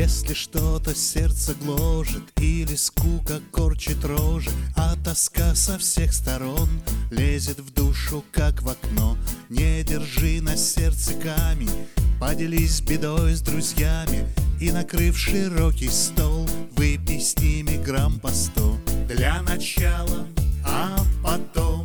Если что-то сердце гложет или скука корчит рожи, а тоска со всех сторон лезет в душу, как в окно, не держи на сердце камень, поделись бедой с друзьями и, накрыв широкий стол, выпей с ними грамм по 100 для начала, а потом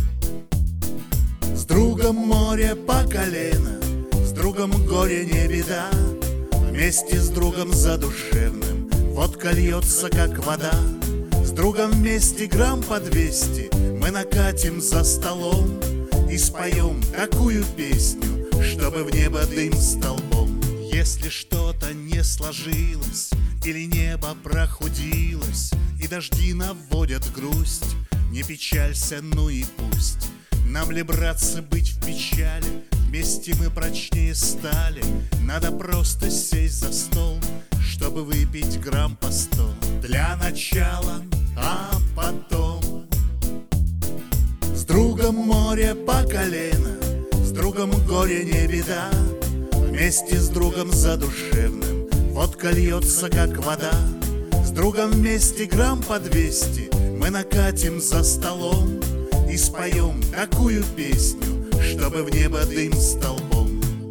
с другом море по колено, с другом горе не беда, вместе с другом задушевным водка льется, как вода. С другом вместе грамм по 200 мы накатим за столом и споем такую песню, чтобы в небо дым столбом. Если что-то не сложилось или небо прохудилось и дожди наводят грусть, не печалься, ну и пусть. Нам ли, братцы, быть в печали? Вместе мы прочнее стали. Надо просто сесть за стол, чтобы выпить грамм по 100 для начала, а потом с другом море по колено, с другом горе не беда, вместе с другом задушевным водка льется, как вода. С другом вместе грамм по 200 мы накатим за столом и споем такую песню, чтобы в небо дым столбом.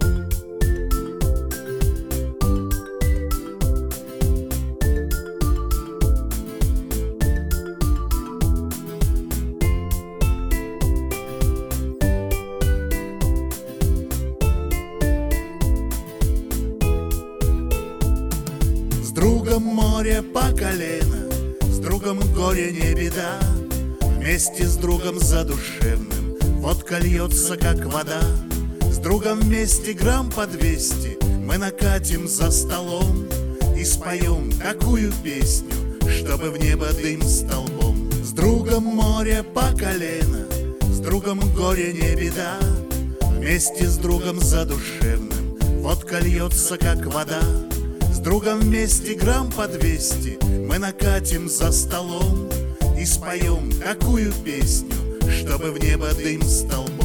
С другом море по колено, с другом горе не беда, вместе с другом задушевным водка льется, как вода. С другом вместе грамм по 200 мы накатим за столом и споем такую песню, чтобы в небо дым столбом. С другом море по колено, с другом горе не беда, вместе с другом задушевным водка льется, как вода. С другом вместе грамм по 200 мы накатим за столом и споем такую песню, чтобы в небо дым столбом.